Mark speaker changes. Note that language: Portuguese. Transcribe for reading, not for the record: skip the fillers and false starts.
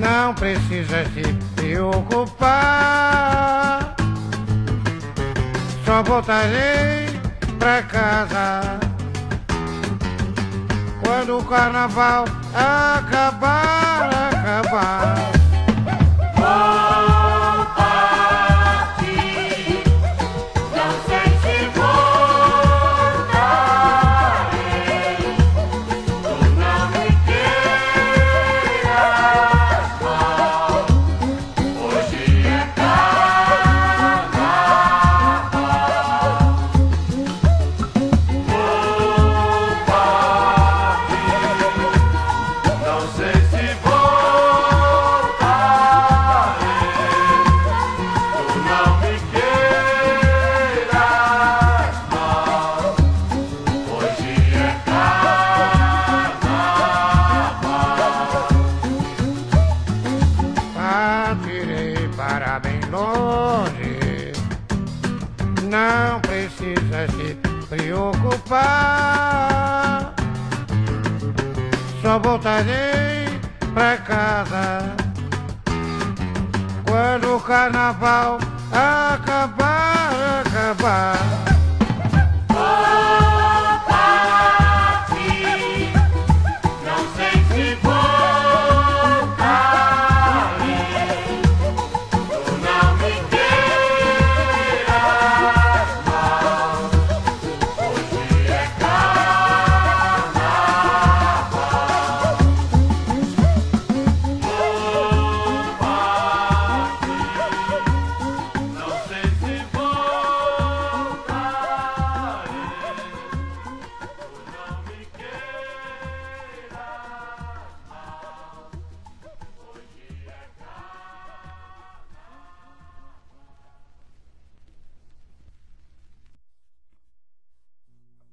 Speaker 1: Não precisa se preocupar, só voltarei pra casa quando o carnaval acabar.
Speaker 2: Vou partir, não sei se voltarei. Tu não me queiras mal, hoje é carnaval. Vou partir, não sei se
Speaker 1: partirei para bem longe, não precisa se preocupar, só voltarei pra casa quando o carnaval acabar.